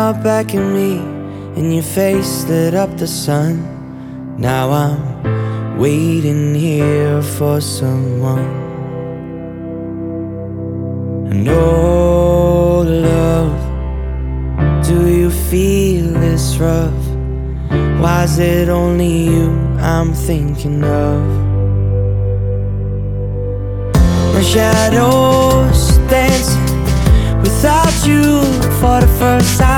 out back at me, and your face lit up the sun. Now I'm waiting here for someone. And oh love, do you feel this rough? Why is it only you I'm thinking of? My shadows dancing without you for the first time.